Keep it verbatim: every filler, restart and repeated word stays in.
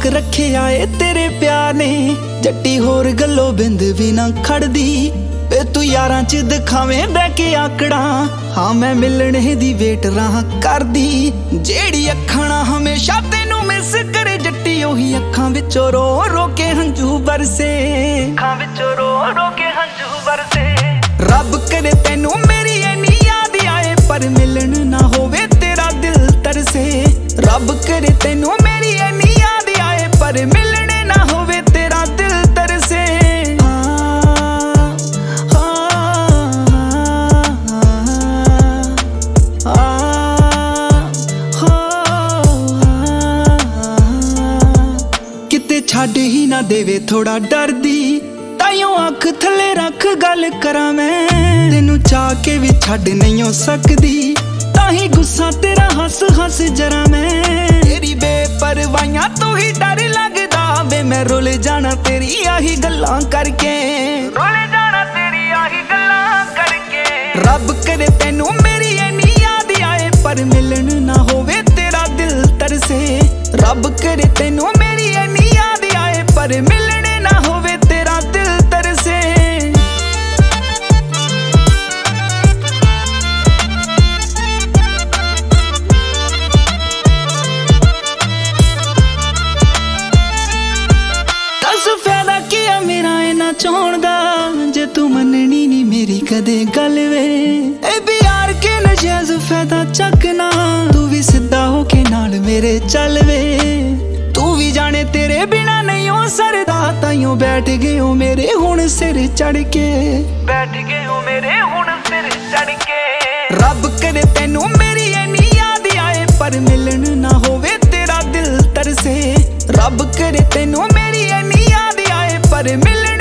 रखिया ए तेरे प्यार ने। जट्टी होर गल्लो बिंद भी ना खड़दी वे तू यारां च दिखावें बह के आकड़ा। हाँ मैं मिलने दी वेट राह करदी जेड़ी अखां ना हमेशा तेनू मिस करे। जट्टी ओही अखां विचों रो रो के हंझू बरसे, अखां विचों रो रो के हंझू बरसे। रब करे तेनू मेरी इन्नी याद आए पर मिलन ना होवे तेरा दिल तरसे। रब करे तेनू मेरी इन्नी याद आए पर मिलने ना होवे तेरा दिल तरसे। किते छड्ड ही ना देवे थोड़ा डरदी ताइयों अख थले रख गल करा मैं। तेनू चाह के भी छड्ड नहीं हो सकदी ताही गुस्सा तेरा हस हस जरा मैं। तेरी बेपरवाहियां तू ही डर लगदा वे मैं रुल जाना तेरी आही गल्लां करके, रुल जाना तेरी आही गल्लां करके। रब करे तेनू मेरी इन्नी याद आए पर मिलन ना होवे तेरा दिल तरसे। रब करे तेनू मेरी इन्नी याद आए पर मिलने ना होवे तेरा दिल तरसे। दस फायदा किया मेरा इन्ना चाहण दा जे तू मननी नी मेरी कदे गल वे। ए भी यार के नजायज फायदा चकना तू भी सिद्धा हो के नाल मेरे चल वे। तू भी जाने तेरे बिना नहीं हो सरदा ताइयों बैठ गए हो मेरे हुण सिर चढ़ के, बैठ गए हो मेरे हुण सिर चढ़ के। रब करे तेनू मेरी इन्नी याद आए पर मिलन ना होवे तेरा दिल तरसे। रब करे तेनू मेरी इन्नी याद आए पर मिलन